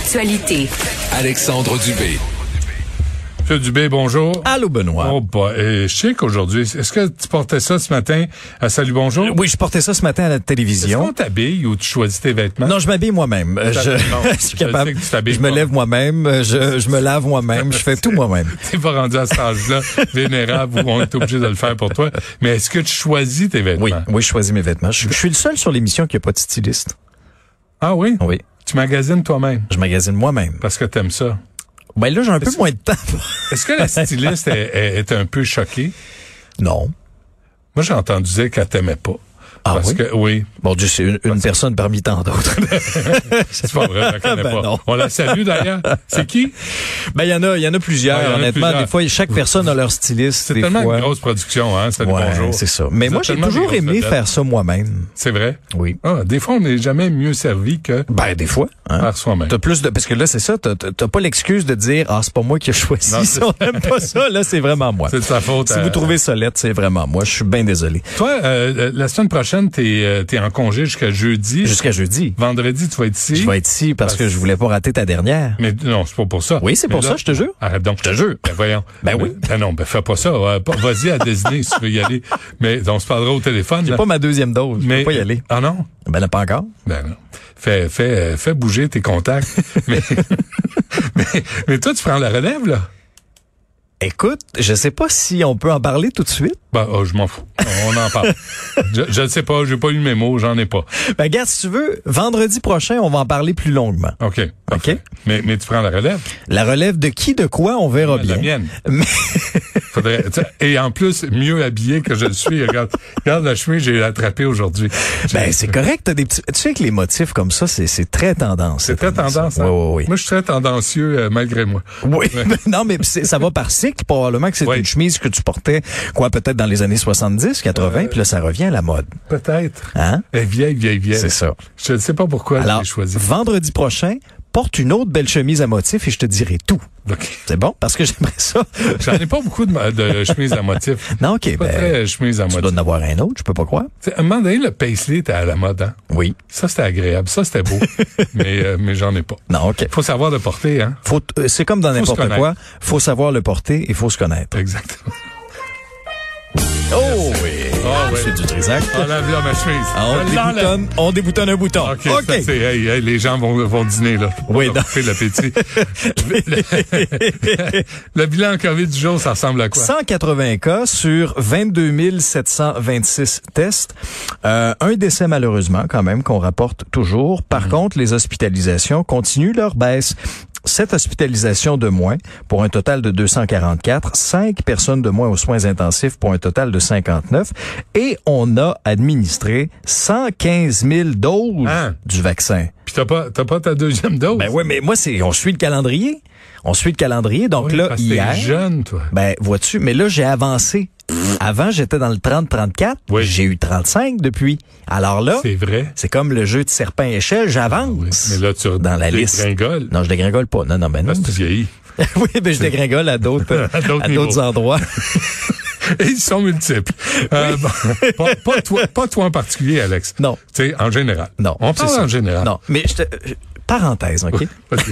L'actualité. Alexandre Dubé. Monsieur Dubé, bonjour. Allô, Benoît. Oh, bah, je sais qu'aujourd'hui, est-ce que tu portais ça ce matin à Salut Bonjour? Oui, je portais ça ce matin à la télévision. Est-ce qu'on t'habille ou tu choisis tes vêtements? Non, je m'habille moi-même. Je suis capable. Je me lève moi-même, je me lave moi-même, je fais tout moi-même. T'es pas rendu à cet âge-là, vénérable, où on est obligé de le faire pour toi. Mais est-ce que tu choisis tes vêtements? Oui, je choisis mes vêtements. Je suis le seul sur l'émission qui n'a pas de styliste. Ah oui? Oui. Tu magasines toi-même? Je magasine moi-même. Parce que t'aimes ça. Ben là, j'ai un peu moins de temps. Est-ce que la styliste est un peu choquée? Non. Moi, j'ai entendu dire qu'elle t'aimait pas. Ah parce oui? que, oui. Bon Dieu, c'est une personne parmi tant d'autres. C'est pas vrai, je la connais pas. Non. On la salue d'ailleurs. C'est qui? Ben, il y en a plusieurs, honnêtement. Des fois, chaque personne a leur styliste. C'est tellement une grosse production, hein? Salut, bonjour. C'est ça. Mais moi, j'ai toujours aimé faire ça moi-même. C'est vrai? Oui. Ah, des fois, on n'est jamais mieux servi que des fois. Hein? Par soi-même. T'as plus de, parce que là, c'est ça, t'as pas l'excuse de dire, c'est pas moi qui ai choisi. Non, si on n'aime pas ça, là, c'est vraiment moi. C'est de sa faute. Si vous trouvez ça lettre, c'est vraiment moi. Je suis bien désolé. Toi, la semaine prochaine, t'es en congé jusqu'à jeudi. Jusqu'à jeudi. Vendredi, tu vas être ici. Je vais être ici parce que je voulais pas rater ta dernière. Mais non, c'est pas pour ça. Oui, c'est pour ça, je te jure. Arrête donc. Je te jure. Ben voyons. Oui. Ben non, fais pas ça. Vas-y à Disney si tu veux y aller. Mais on se parlera au téléphone. J'ai pas ma deuxième dose. Je peux pas y aller. Ah non? Ben là, pas encore. Ben non. Fais bouger tes contacts. mais toi, tu prends la relève, là? Écoute, je sais pas si on peut en parler tout de suite. Je m'en fous. On en parle. Je ne sais pas, j'ai pas eu le mémo, j'en ai pas. Ben, regarde, si tu veux, vendredi prochain, on va en parler plus longuement. OK. Mais tu prends la relève? La relève de qui, de quoi, on verra bien. La mienne. Mais... et en plus, mieux habillé que je le suis. Regarde la chemise, j'ai attrapé aujourd'hui. Ben, c'est correct, t'as des petits... Tu sais que les motifs comme ça, c'est très tendance. C'est très tendance, hein? Oui. Moi, je suis très tendancieux, malgré moi. Oui. Non, mais ça va par cycle. Probablement que c'est une chemise que tu portais, peut-être dans les années 70, 80, puis là, ça revient à la mode. Peut-être. Hein? Elle est vieille. C'est ça. Je ne sais pas pourquoi je l'ai choisi. Vendredi prochain, porte une autre belle chemise à motif et je te dirai tout. Okay. C'est bon? Parce que j'aimerais ça. J'en ai pas beaucoup de chemises à motif. Non, OK. Pas très chemise à motif. Tu dois en avoir un autre, je peux pas croire. À un moment donné, le paisley était à la mode, hein? Oui. Ça, c'était agréable. Ça, c'était beau. mais j'en ai pas. Non, OK. Faut savoir le porter, hein? C'est comme dans n'importe quoi. Faut savoir le porter et faut se connaître. Exactement. Oh oui. C'est du Trisac. Enlève là ma chemise. On déboutonne un bouton. OK. Les gens vont dîner, là. Oui, fait l'appétit. Le bilan COVID du jour, ça ressemble à quoi? 180 cas sur 22 726 tests. Un décès, malheureusement, quand même, qu'on rapporte toujours. Par contre, les hospitalisations continuent leur baisse. 7 hospitalisations de moins pour un total de 244, 5 personnes de moins aux soins intensifs pour un total de 59 et on a administré 115 000 doses du vaccin. Puis t'as pas ta deuxième dose? Ben oui, mais moi, on suit le calendrier. Donc oui, là, parce hier... t'es jeune, toi. Ben, vois-tu, mais là, j'ai avancé. Avant, j'étais dans le 30-34. Oui. J'ai eu 35 depuis. Alors là, c'est vrai. C'est comme le jeu de serpent-échelle, j'avance. Oui. Mais là, tu dans la liste. dégringoles. Non, je dégringole pas. Non, mais non. Là, tu vieillis. Oui, mais je dégringole à d'autres endroits. Et ils sont multiples. Pas toi en particulier, Alex. Non. Tu sais, en général. Non. On parle en général. Non, mais parenthèse, OK?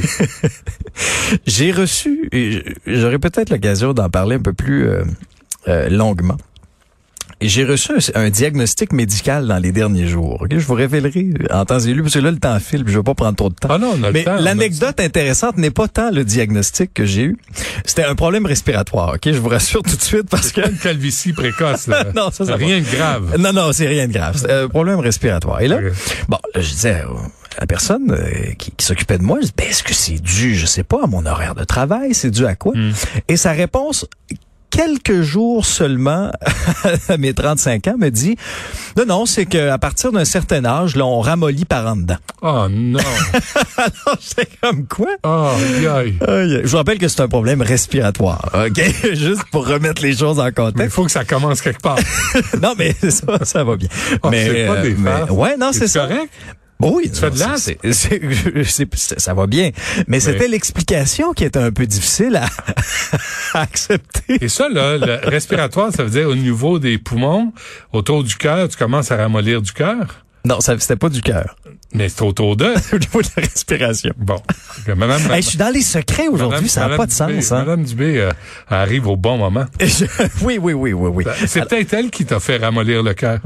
J'ai reçu, j'aurais peut-être l'occasion d'en parler un peu plus longuement. J'ai reçu un diagnostic médical dans les derniers jours. Okay? Je vous révélerai en temps et lieu, parce que là, le temps file, puis je vais pas prendre trop de temps. Ah non, on a le temps. Mais l'anecdote intéressante n'est pas tant le diagnostic que j'ai eu. C'était un problème respiratoire, OK? Je vous rassure tout de suite, parce que... C'est pas une calvitie précoce, là. Non, ça rien de grave. Non, c'est rien de grave. C'est un problème respiratoire. Et là, là, je disais... la personne qui s'occupait de moi, je dis, est-ce que c'est dû, je sais pas, à mon horaire de travail, c'est dû à quoi? Et sa réponse, quelques jours seulement à mes 35 ans, me dit, non, c'est qu'à partir d'un certain âge, là, on ramollit par en dedans. Oh non! Alors, j'étais comme quoi? Oh, aïe. Je vous rappelle que c'est un problème respiratoire, OK? Juste pour remettre les choses en contexte. Mais il faut que ça commence quelque part. Non, mais ça va bien. C'est pas des farces. Ouais, non, c'est ça. Correct? Oui, tu fais de l'as? Ça va bien. Mais c'était l'explication qui était un peu difficile à accepter. Et ça, là, le respiratoire, ça veut dire au niveau des poumons, autour du cœur, tu commences à ramollir du cœur? Non, c'était pas du cœur. Mais c'est autour d'eux. Au niveau de la respiration. Bon. Madame, Hey, je suis dans les secrets aujourd'hui, ça n'a pas de sens. Hein? Madame Dubé arrive au bon moment. Oui. C'est peut-être elle qui t'a fait ramollir le cœur.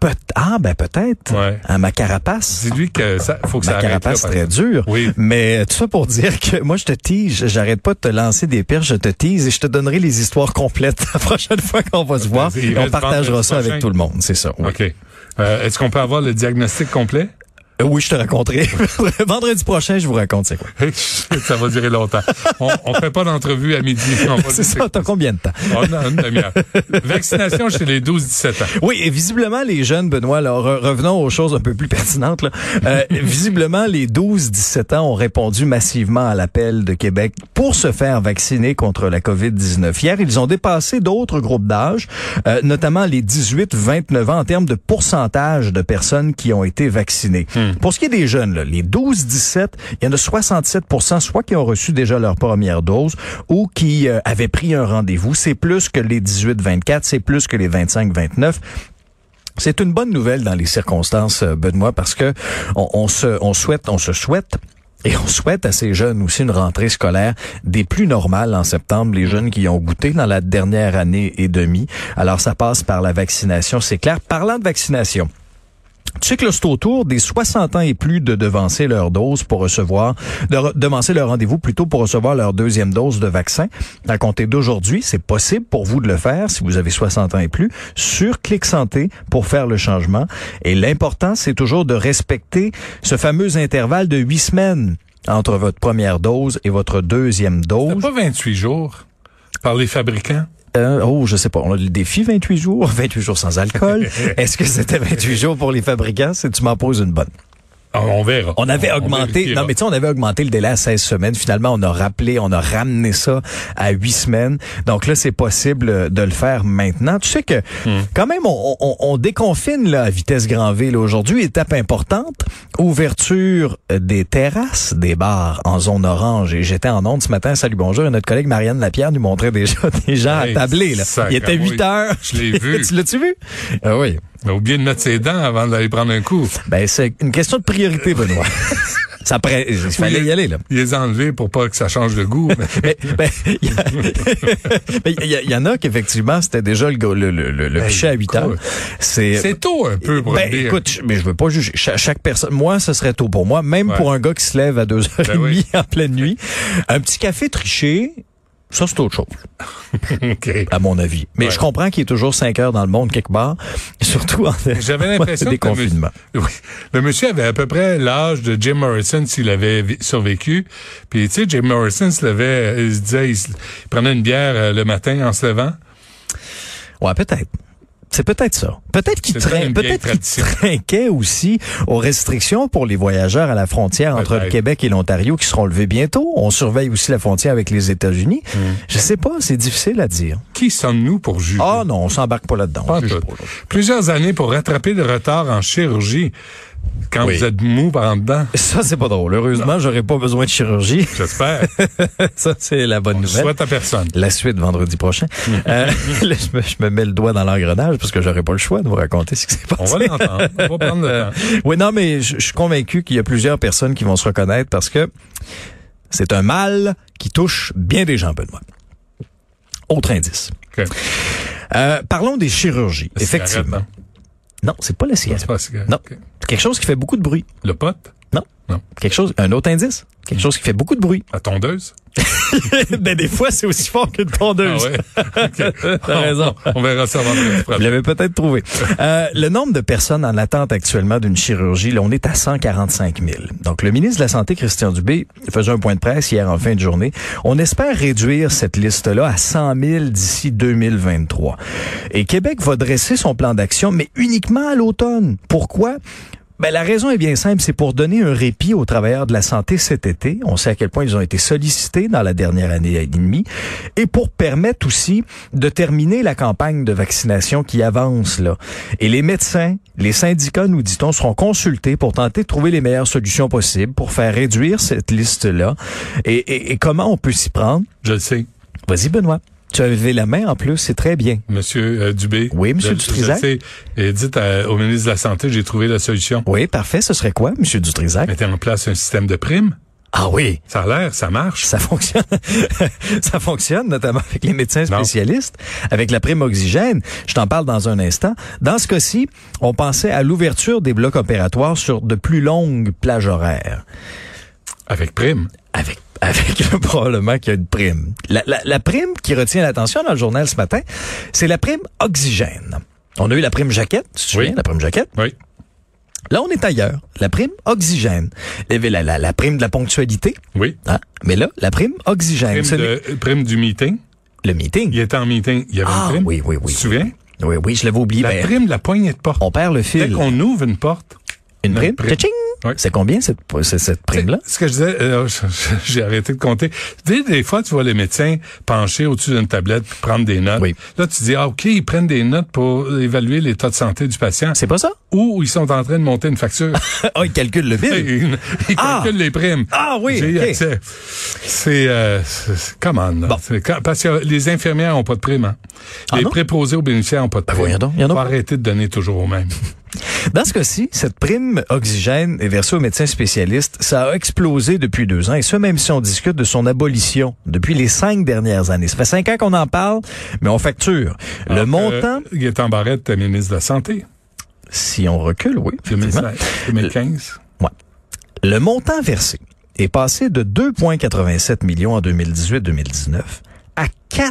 Peut-être. Ouais. À ma carapace. Dis-lui que ça, faut que ça Ma arrête. carapace, c'est très dur. Oui. Mais tout ça pour dire que moi, je te tease. J'arrête pas de te lancer des perches, je te tease et je te donnerai les histoires complètes la prochaine fois qu'on va se voir. Il Et on reste partagera ça vendredi avec tout le monde, c'est ça. Oui. OK. Est-ce qu'on peut avoir le diagnostic complet? Oui, je te raconterai. Vendredi prochain, je vous raconte c'est quoi. Ça va durer longtemps. On fait pas d'entrevue à midi. C'est ça, t'as combien de temps? On a une demi-heure. Vaccination chez les 12-17 ans. Oui, et visiblement, les jeunes, Benoît, là, revenons aux choses un peu plus pertinentes. Là. Visiblement, les 12-17 ans ont répondu massivement à l'appel de Québec pour se faire vacciner contre la COVID-19. Hier, ils ont dépassé d'autres groupes d'âge, notamment les 18-29 ans, en termes de pourcentage de personnes qui ont été vaccinées. Pour ce qui est des jeunes, là, les 12-17, il y en a 67% soit qui ont reçu déjà leur première dose ou qui avaient pris un rendez-vous. C'est plus que les 18-24, c'est plus que les 25-29. C'est une bonne nouvelle dans les circonstances, Benoît, parce que on se souhaite et on souhaite à ces jeunes aussi une rentrée scolaire des plus normales en septembre, les jeunes qui ont goûté dans la dernière année et demie. Alors ça passe par la vaccination, c'est clair. Parlant de vaccination, tu sais que là, c'est au tour des 60 ans et plus de devancer leur dose pour recevoir, devancer leur rendez-vous plutôt pour recevoir leur deuxième dose de vaccin. À compter d'aujourd'hui, c'est possible pour vous de le faire si vous avez 60 ans et plus sur Clic Santé pour faire le changement. Et l'important, c'est toujours de respecter ce fameux intervalle de 8 semaines entre votre première dose et votre deuxième dose. C'est pas 28 jours par les fabricants? Je sais pas. On a le défi 28 jours sans alcool. Est-ce que c'était 28 jours pour les fabricants? Si tu m'en poses une bonne. On verra. On avait augmenté, non mais tu sais, on avait augmenté le délai à 16 semaines. Finalement, on a ramené ça à 8 semaines. Donc là, c'est possible de le faire maintenant. Tu sais que, quand même, on déconfine là, à vitesse grand V là, aujourd'hui. Étape importante, ouverture des terrasses, des bars en zone orange. Et j'étais en onde ce matin, salut, bonjour, et notre collègue Marianne Lapierre nous montrait déjà des gens attablés. Là. Il était 8 heures. Je l'ai vu. Tu l'as-tu vu? Ah oui. On a oublié de mettre ses dents avant d'aller prendre un coup. Ben, c'est une question de priorité, Benoît. Il fallait y aller, là. Il les a enlevés pour pas que ça change de goût. Il y en a qu'effectivement, c'était déjà le pichet à 8 heures. C'est tôt un peu pour le dire. Écoute, mais je veux pas juger. Chaque personne, moi, ce serait tôt pour moi. Même pour un gars qui se lève à 2h30 en pleine nuit. Un petit café triché, ça, c'est autre chose. Okay. À mon avis. Mais je comprends qu'il y ait toujours 5 heures dans le monde quelque part. Surtout en J'avais l'impression des confinements. Le monsieur avait à peu près l'âge de Jim Morrison s'il avait survécu. Puis, tu sais, Jim Morrison il se disait, il prenait une bière le matin en se levant. Ouais, peut-être. C'est peut-être ça. Peut-être qu'il trinquait aussi aux restrictions pour les voyageurs à la frontière entre le Québec et l'Ontario qui seront levées bientôt. On surveille aussi la frontière avec les États-Unis. Je sais pas, c'est difficile à dire. Qui sommes-nous pour juger? Ah non, on s'embarque pas là-dedans. Plusieurs années pour rattraper le retard en chirurgie. Quand vous êtes mou par en dedans. Ça, c'est pas drôle. Heureusement, j'aurais pas besoin de chirurgie. J'espère. Ça, c'est la bonne nouvelle. Souhaite à personne. La suite vendredi prochain. Là, je me mets le doigt dans l'engrenage parce que j'aurais pas le choix de vous raconter ce qui s'est passé. On va l'entendre. On va prendre le temps. Oui, non, mais je suis convaincu qu'il y a plusieurs personnes qui vont se reconnaître parce que c'est un mal qui touche bien des gens, Benoît. Autre indice. Okay. Parlons des chirurgies, effectivement. Non, c'est pas la cigarette. C'est pas la cigarette. Non. Okay. Quelque chose qui fait beaucoup de bruit. Le pote? Non. Quelque chose, un autre indice. Quelque chose qui fait beaucoup de bruit. La tondeuse? Ben, des fois, c'est aussi fort qu'une tondeuse. Ah ouais? Okay. T'as raison. On verra ça vendredi prochain. Vous l'avez peut-être trouvé. Le nombre de personnes en attente actuellement d'une chirurgie, là, on est à 145 000. Donc, le ministre de la Santé, Christian Dubé, faisait un point de presse hier en fin de journée. On espère réduire cette liste-là à 100 000 d'ici 2023. Et Québec va dresser son plan d'action, mais uniquement à l'automne. Pourquoi? Ben, la raison est bien simple, c'est pour donner un répit aux travailleurs de la santé cet été. On sait à quel point ils ont été sollicités dans la dernière année et demie. Et pour permettre aussi de terminer la campagne de vaccination qui avance, là. Et les médecins, les syndicats, nous dit-on, seront consultés pour tenter de trouver les meilleures solutions possibles pour faire réduire cette liste-là. Et comment on peut s'y prendre? Je le sais. Vas-y, Benoît. Tu as levé la main en plus, c'est très bien. Monsieur Dubé. Oui, Monsieur Dutrisac. Dites au ministre de la Santé, j'ai trouvé la solution. Oui, parfait. Ce serait quoi, Monsieur Dutrisac? Mettez en place un système de primes. Ah oui. Ça a l'air, ça marche. Ça fonctionne. Ça fonctionne, notamment avec les médecins spécialistes, avec la prime oxygène. Je t'en parle dans un instant. Dans ce cas-ci, on pensait à l'ouverture des blocs opératoires sur de plus longues plages horaires. Avec prime. Avec probablement qu'il y a une prime. La prime qui retient l'attention dans le journal ce matin, c'est la prime oxygène. On a eu la prime jaquette, tu te souviens, la prime jaquette? Oui. Là, on est ailleurs. La prime oxygène. Il y avait la prime de la ponctualité. Oui. Hein? Mais là, la prime oxygène. Prime du meeting. Le meeting. Il était en meeting. Il y avait une prime. Oui. Tu te souviens? Oui, je l'avais oublié. La prime de la poignée de porte. On perd le fil. Dès qu'on ouvre une porte. Une prime? Tching! Oui. C'est combien cette prime-là? Ce que je disais, j'ai arrêté de compter. Des fois, tu vois les médecins pencher au-dessus d'une tablette puis prendre des notes. Oui. Là, tu dis, OK, ils prennent des notes pour évaluer l'état de santé du patient. C'est pas ça? Ou ils sont en train de monter une facture. Ils calculent le bill. Ils calculent les primes. Ah oui, J'ai okay. accès. C'est comment, là? Bon. Parce que les infirmières n'ont pas de prime. Hein? Les préposés aux bénéficiaires n'ont pas de prime. Voyons donc, il y en a Faut pas. arrêter de donner toujours aux mêmes. Dans ce cas-ci, cette prime oxygène est versée aux médecins spécialistes. Ça a explosé depuis 2 ans, et ce, même si on discute de son abolition depuis les 5 dernières années. Ça fait 5 ans qu'on en parle, mais on facture. Le montant... Gaétan Barrette, ministre de la Santé. Si on recule, oui. 2015. Ouais. Le montant versé est passé de 2,87 millions en 2018-2019 à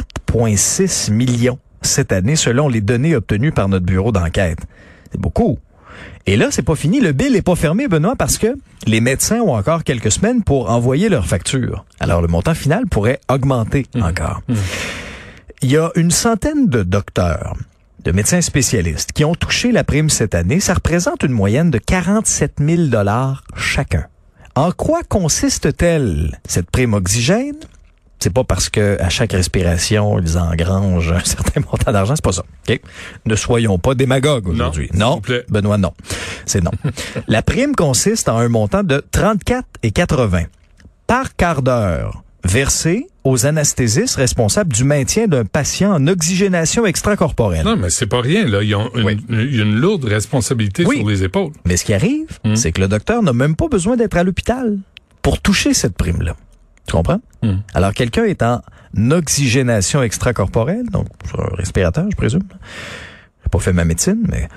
4,6 millions cette année, selon les données obtenues par notre bureau d'enquête. C'est beaucoup. Et là, c'est pas fini. Le bill est pas fermé, Benoît, parce que les médecins ont encore quelques semaines pour envoyer leurs factures. Alors, le montant final pourrait augmenter encore. Il y a une centaine de docteurs, de médecins spécialistes qui ont touché la prime cette année. Ça représente une moyenne de 47 000 $ chacun. En quoi consiste-t-elle, cette prime oxygène? C'est pas parce que à chaque respiration, ils engrangent un certain montant d'argent, c'est pas ça. Okay? Ne soyons pas démagogues aujourd'hui. Non, Benoît, non. C'est non. La prime consiste en un montant de 34,80 par quart d'heure versé aux anesthésistes responsables du maintien d'un patient en oxygénation extracorporelle. Non, mais c'est pas rien, là. Ils ont une lourde responsabilité sur les épaules. Mais ce qui arrive, c'est que le docteur n'a même pas besoin d'être à l'hôpital pour toucher cette prime-là. Tu comprends? Alors, quelqu'un est en oxygénation extracorporelle, donc sur un respirateur, je présume. J'ai pas fait ma médecine, mais...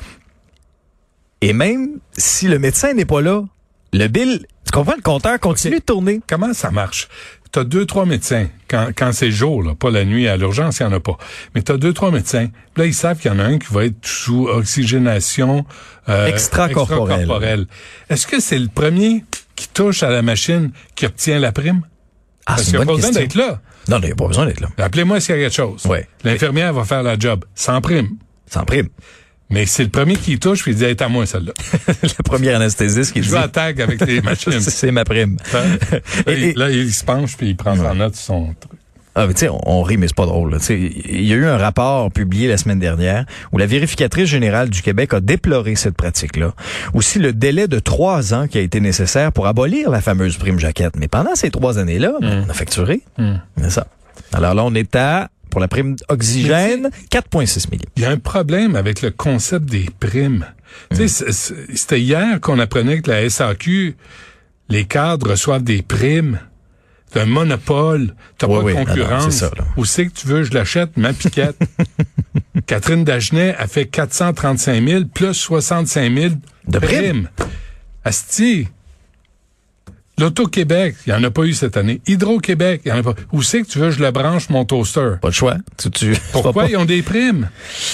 Et même si le médecin n'est pas là, le bill, tu comprends, le compteur continue de tourner. Comment ça marche? T'as 2-3 médecins, quand c'est jour, là, pas la nuit à l'urgence, il y en a pas. Mais t'as 2-3 médecins, là, ils savent qu'il y en a un qui va être sous oxygénation extracorporelle. Est-ce que c'est le premier qui touche à la machine qui obtient la prime? Parce qu'il n'y a pas besoin d'être là. Non, il n'y a pas besoin d'être là. Appelez-moi s'il y a quelque chose. Ouais. L'infirmière va faire la job, sans prime. Sans prime. Mais c'est le premier qui touche, puis il dit, est à moi, celle-là. Le premier anesthésiste qui dit... Je vais à tag avec les machines. C'est ma prime. Là, il se penche, puis il prend en note son truc. Ah, mais tu sais, on rit, mais c'est pas drôle. Il y a eu un rapport publié la semaine dernière où la vérificatrice générale du Québec a déploré cette pratique-là. Aussi, le délai de 3 ans qui a été nécessaire pour abolir la fameuse prime jaquette. Mais pendant ces 3 années-là, on a facturé. C'est ça. Alors là, on est à, pour la prime oxygène, 4,6 millions. Il y a un problème avec le concept des primes. Tu sais, c'était hier qu'on apprenait que la SAQ, les cadres reçoivent des primes. C'est un monopole, t'as pas de concurrence. C'est ça, Où c'est que tu veux, je l'achète, ma piquette. Catherine Dagenet a fait 435 000 plus 65 000 de primes. Asti. L'Auto-Québec, il n'y en a pas eu cette année. Hydro-Québec, il n'y en a pas. Où c'est que tu veux, je le branche, mon toaster? Pas de choix. Pourquoi ils ont des primes?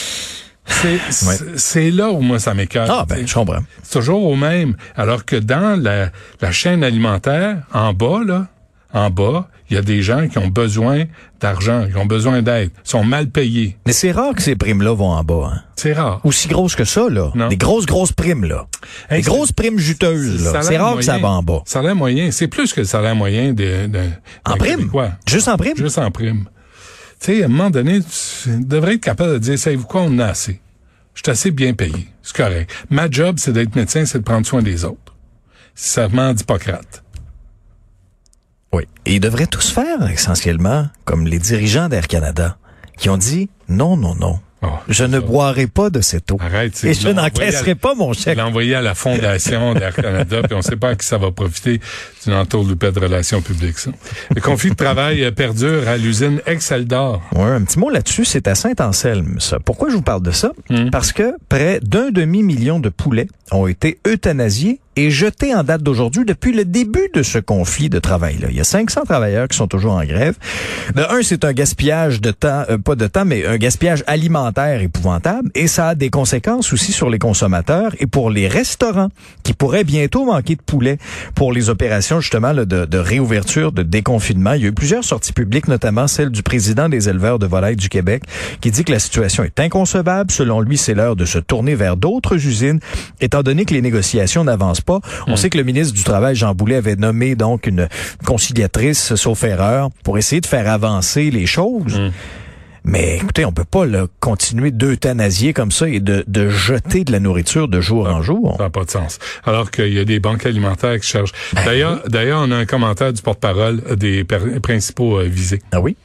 C'est là où moi ça m'écoeure. Ah, ben, je comprends. C'est toujours au même. Alors que dans la chaîne alimentaire, en bas, il y a des gens qui ont besoin d'argent, qui ont besoin d'aide, sont mal payés. Mais c'est rare que ces primes-là vont en bas, hein. C'est rare. Aussi grosses que ça, là. Non. Des grosses primes, là. Des grosses primes juteuses, là. C'est rare que ça va en bas. Salaire moyen, c'est plus que le salaire moyen d'un prime? Juste en prime? Juste en prime. Tu sais, à un moment donné, tu devrais être capable de dire, savez-vous quoi, on en a assez. Je suis assez bien payé. C'est correct. Ma job, c'est d'être médecin, c'est de prendre soin des autres. C'est serment d'Hippocrate. Oui. Et ils devraient tous faire, essentiellement, comme les dirigeants d'Air Canada. qui ont dit non. Oh, je ne boirai pas de cette eau. Arrête, et je n'encaisserai pas mon chèque. Il l'a envoyé à la fondation d'Air Canada, puis on ne sait pas à qui ça va profiter. C'est une entourloupée de relations publiques, ça. Le conflit de travail perdure à l'usine Exceldor. Ouais, un petit mot là-dessus, c'est à Saint-Anselme, ça. Pourquoi je vous parle de ça? Parce que près d'1,5 million de poulets ont été euthanasiés et jetés en date d'aujourd'hui depuis le début de ce conflit de travail-là. Il y a 500 travailleurs qui sont toujours en grève. De un, c'est un gaspillage de temps, pas de temps, mais un gaspillage alimentaire épouvantable. Et ça a des conséquences aussi sur les consommateurs et pour les restaurants qui pourraient bientôt manquer de poulet pour les opérations justement là, de réouverture, de déconfinement. Il y a eu plusieurs sorties publiques, notamment celle du président des éleveurs de volailles du Québec, qui dit que la situation est inconcevable. Selon lui, c'est l'heure de se tourner vers d'autres usines, étant donné que les négociations n'avancent pas. On sait que le ministre du Travail, Jean Boulet, avait nommé donc une conciliatrice, sauf erreur, pour essayer de faire avancer les choses. Mais écoutez, on peut pas continuer d'euthanasier comme ça et de jeter de la nourriture de jour en jour. Ça n'a pas de sens. Alors qu'il y a des banques alimentaires qui cherchent. D'ailleurs, on a un commentaire du porte-parole des principaux visés. Ah oui?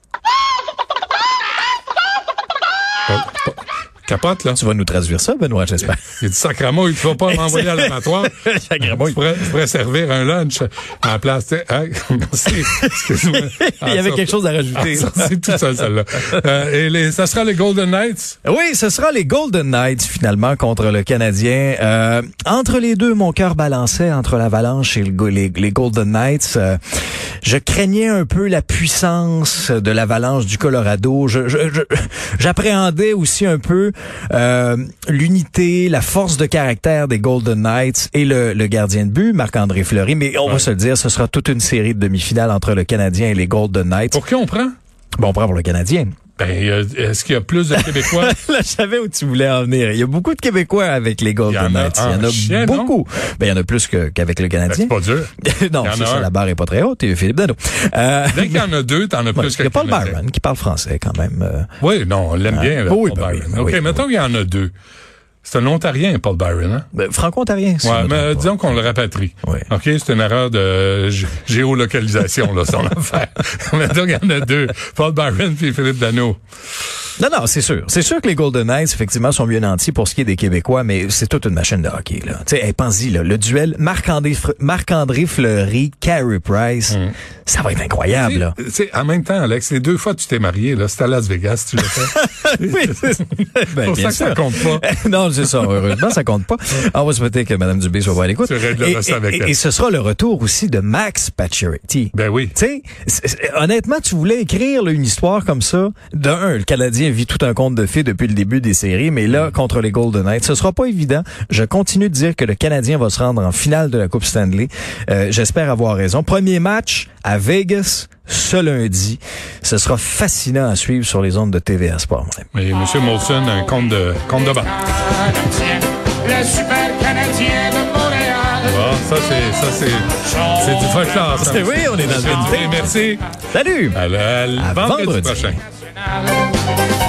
Capote, là. Tu vas nous traduire ça, Benoît, j'espère. Il dit sacrément, il ne faut pas m'envoyer à l'abattoir. Sacrément. Je pourrais servir un lunch à la place. Merci. Excuse-moi. Il y avait quelque chose à rajouter. C'est tout ça, celle-là. Ça sera les Golden Knights? Oui, ce sera les Golden Knights, finalement, contre le Canadien. Entre les deux, mon cœur balançait entre l'Avalanche et les Golden Knights. Je craignais un peu la puissance de l'Avalanche du Colorado. J'appréhendais aussi un peu l'unité, la force de caractère des Golden Knights et le gardien de but, Marc-André Fleury. Mais on va se le dire, ce sera toute une série de demi-finales entre le Canadien et les Golden Knights. Pour qui on prend? Bon, on prend pour le Canadien. Est-ce qu'il y a plus de Québécois? Là, je savais où tu voulais en venir. Il y a beaucoup de Québécois avec les Golden Knights. Il y en a beaucoup. Il y en a plus qu'avec le Canadien. C'est pas dur. Non, c'est ça, la barre est pas très haute. Et Philippe Dano. Dès qu'il y en a deux, t'en as plus que il y a Paul Byron qui parle français quand même. Oui, non, on l'aime bien. Oui, Paul Byron. oui, OK, oui, mettons qu'il y en a deux. C'est un Ontarien, Paul Byron, hein? Franco-ontarien. Ouais, mais disons qu'on le rapatrie. Oui. OK, c'est une erreur de géolocalisation, là, son affaire. Mettons qu'il y en a deux. Paul Byron puis Philippe Dano. Non, c'est sûr. C'est sûr que les Golden Knights, effectivement, sont mieux nantis pour ce qui est des Québécois, mais c'est toute une machine de hockey, là. Tu sais, pense-y, là, le duel Marc-André Fleury, Carey Price, ça va être incroyable, là. En même temps, Alex, les deux fois que tu t'es marié, là, c'était à Las Vegas, tu l'as fait. Oui, c'est pour ça que ça compte pas. Non, c'est ça. Heureusement, ça compte pas. On va souhaiter que Mme Dubé soit à l'écoute. Et ce sera le retour aussi de Max Pacioretty. Ben oui. Tu sais, honnêtement, tu voulais écrire là, une histoire comme ça. D'un, le Canadien vit tout un conte de fées depuis le début des séries, mais là, contre les Golden Knights, ce sera pas évident. Je continue de dire que le Canadien va se rendre en finale de la Coupe Stanley. J'espère avoir raison. Premier match à Vegas ce lundi. Ce sera fascinant à suivre sur les ondes de TVA Sport. Mais M. Molson a un compte de banque. Le super Canadien de Montréal. Bon, c'est du folklore, ça. Oui, on est dans le Merci. Salut. À vendredi prochain.